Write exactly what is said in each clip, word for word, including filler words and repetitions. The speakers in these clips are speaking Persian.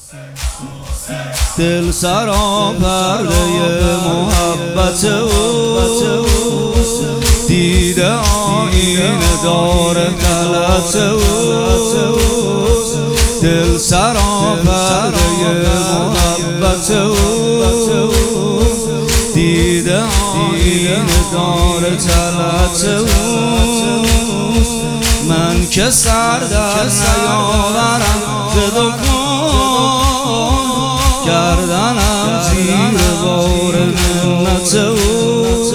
دل سرا پرده محبت او، دیده آینه دار غلط او. دل سرا پرده محبت او، دیده آینه دار غلط او. من که سر در نیاورم ز دکان، گردنم زیر بار منت او.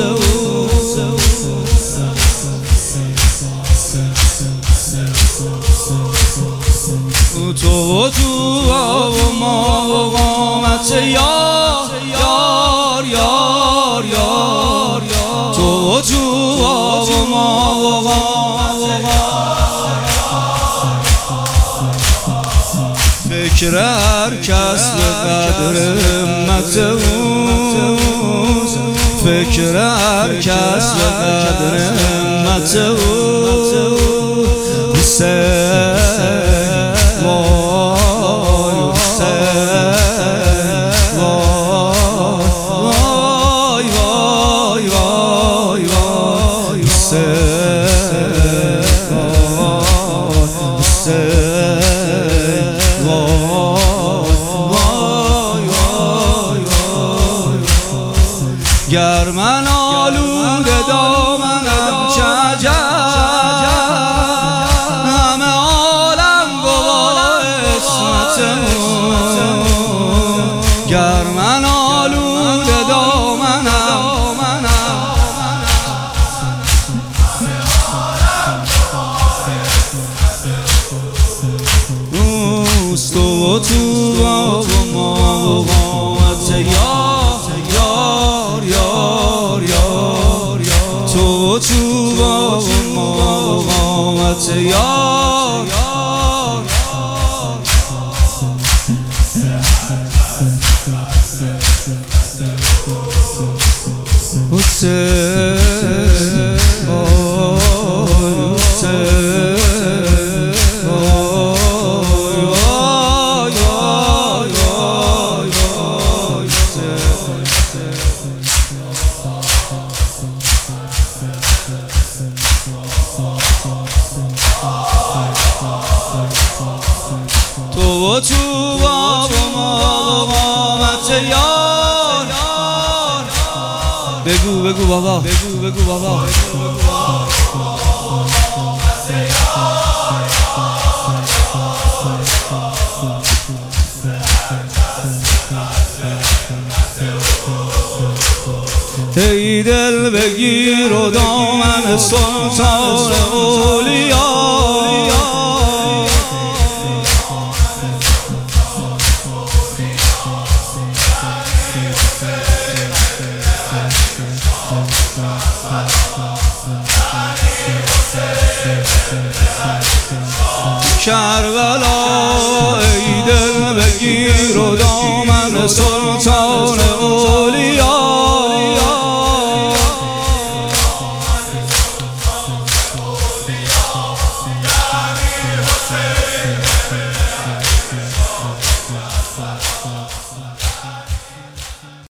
تو و تو و ما و قامت یار یار یار یار، تو و تو و ما و قامت فکر هر کس به قدر همت او، فکر هر کس به قدر همت او. حسین وای حسین وای وای وای حسین گر من آلوده دامنم چه عجب، همه عالم گواه عصمتمون. گر من آلوده دامنم اوست، تو و تو و ما و قامت یار یار یار، تو تو با ما قامت یار. حسین تو و تو با ما قامت یار. بگو بگو بابا، بگو بگو بابا. ای دل بگیر و دامن سلطان اولیا، کربلا ای دل بگیر و دامن سلطان